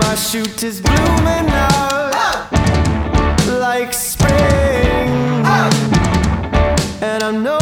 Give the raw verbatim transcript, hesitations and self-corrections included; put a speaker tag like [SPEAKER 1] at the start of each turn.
[SPEAKER 1] my shoot is blooming out like spring, and I'm no